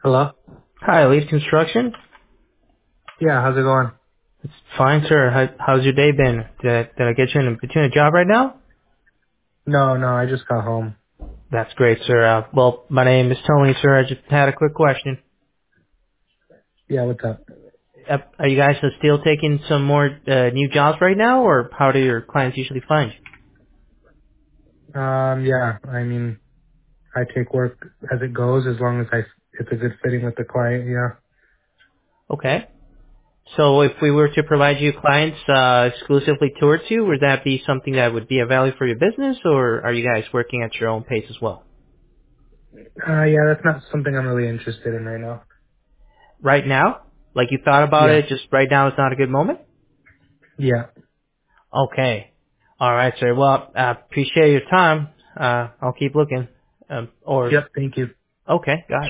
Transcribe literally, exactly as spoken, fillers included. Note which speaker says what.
Speaker 1: Hello?
Speaker 2: Hi, Elite Construction.
Speaker 1: Yeah, how's it going?
Speaker 2: It's fine, sir. How, how's your day been? Did I, did I get you in between a job right now?
Speaker 1: No, no, I just got home.
Speaker 2: That's great, sir. Uh, well, my name is Tony, sir. I just had a quick question.
Speaker 1: Yeah, what's up?
Speaker 2: Uh, Are you guys still taking some more uh, new jobs right now, or how do your clients usually find you?
Speaker 1: Um, yeah, I mean, I take work as it goes as long as I, it's a good fitting with the client, yeah.
Speaker 2: Okay. So if we were to provide you clients uh, exclusively towards you, would that be something that would be of value for your business, or are you guys working at your own pace as well?
Speaker 1: Uh, yeah, that's not something I'm really interested in right now.
Speaker 2: Right now? Like you thought about
Speaker 1: Yeah,
Speaker 2: it, just right now is not a good moment?
Speaker 1: yeah.
Speaker 2: Okay. All right, sir. Well, I appreciate your time. Uh, I'll keep looking. Um, or
Speaker 1: Yep, thank you.
Speaker 2: okay, got it.